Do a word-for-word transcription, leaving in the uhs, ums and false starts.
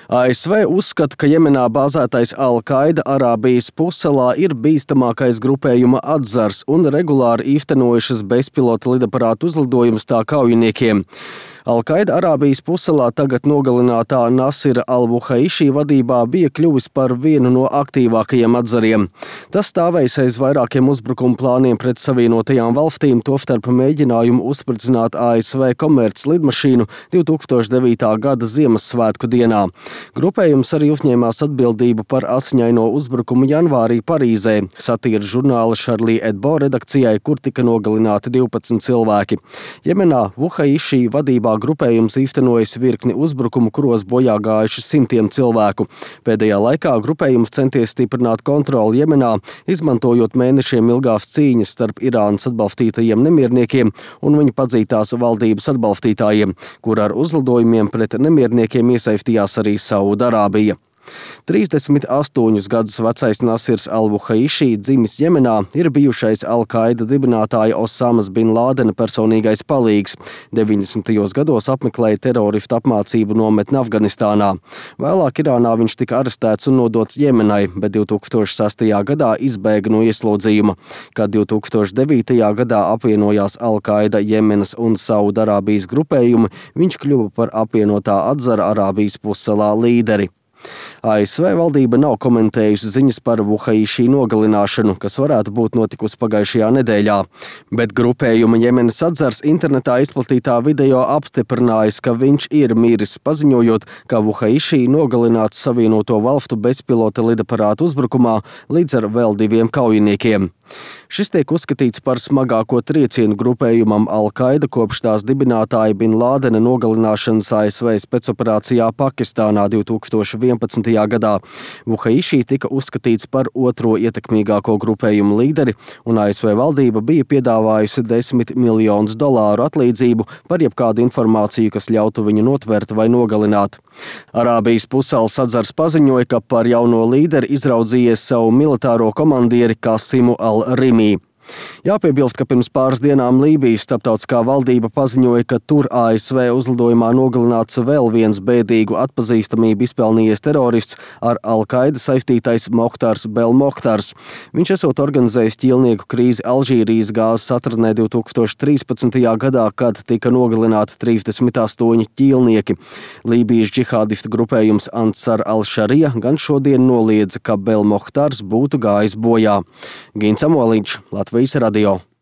A S V uzskata, ka Jemenā bāzētais Al-Qaida Arābijas pussalā ir bīstamākais grupējuma atzars un regulāri īstenojušas bezpilota lidaparātu uzlidojumus tā kaujiniekiem. Al-Qaida Arābijas pussalā tagad nogalinātā Nasira al-Vuhaiši vadībā bija kļuvis par vienu no aktīvākajiem atzariem. Tas stāvējis aiz vairākiem uzbrukuma plāniem pret Savienotajām valstīm, tostarp mēģinājumu uzspridzināt A S V komerc lidmašīnu divi tūkstoši devītā gada Ziemassvētku dienā. Grupējums arī uzņēmās atbildību par asiņaino uzbrukumu janvārī Parīzē, satīra žurnāla Charlie Hebdo redakcijai, kur tika nogalināti divpadsmit cilvēki. Jemenā Vuhaiši vadībā grupējums īstenojas virkni uzbrukumu, kuros bojā gājuši simtiem cilvēku. Pēdējā laikā grupējums centies stiprināt kontroli Jemenā, izmantojot mēnešiem ilgās cīņas starp Irānas atbalstītajiem nemierniekiem un viņu padzītās valdības atbalstītājiem, kur ar uzlidojumiem pret nemierniekiem iesaistījās arī Saudarābija. trīsdesmit astoņus gadus vecais Nasirs al-Vuhaiši, dzimis Jemenā, ir bijušais Al-Qaida dibinātāja Osamas bin Lādena personīgais palīgs. deviņdesmitajos gados apmeklēja teroristu apmācību nometni Afganistānā. Vēlāk Irānā viņš tika arestēts un nodots Jemenai, bet divi tūkstoši sestajā gadā izbēga no ieslodzījuma. Kad divi tūkstoši devītajā gadā apvienojās Al-Qaida, Jemenas un Saudarābijas grupējumi, viņš kļuva par apvienotā atzara Arābijas pussalā līderi. A S V valdība nav komentējusi ziņas par Vuhaiši nogalināšanu, kas varētu būt notikusi pagājušajā nedēļā, bet grupējuma Jemenas atzars internetā izplatītā video apstiprinājis, ka viņš ir miris, paziņojot, ka Vuhaiši nogalināts Savienoto valstu bezpilota lidaparātu uzbrukumā līdz ar vēl diviem kaujiniekiem. Šis tiek uzskatīts par smagāko triecienu grupējumam Al-Qaida kopš tās dibinātāja Bin Lādena nogalināšanas A S V spēcoperācijā Pakistānā divi tūkstoši vienpadsmitajā gadā. Vuhaiši tika uzskatīts par otro ietekmīgāko grupējumu līderi, un A S V valdība bija piedāvājusi desmit miljonus dolāru atlīdzību par jebkādu informāciju, kas ļautu viņu notvert vai nogalināt. Arābijas pussalas atzars paziņoja, ka par jauno līderi izraudzījies savu militāro komandieri Kasimu al-Rimi. Jāpiebilst, ka pirms pāris dienām Lībijas starptautiskā valdība paziņoja, ka tur A S V uzlidojumā nogalināts vēl viens bēdīgu atpazīstamību izpelnījies terorists ar Al-Qaida saistītais Mohtars Belmohtars. Viņš esot organizējis ķīlnieku krīzi Alžīrijas gāzes atradnē divi tūkstoši trīspadsmitajā gadā, kad tika nogalināti trīsdesmit astoņi ķīlnieki. Lībijas džihādistu grupējums Ansar al-Šarija gan šodien noliedza, ka Belmohtars būtu gājis bojā. Gins Amoliņš, Latvijas radio.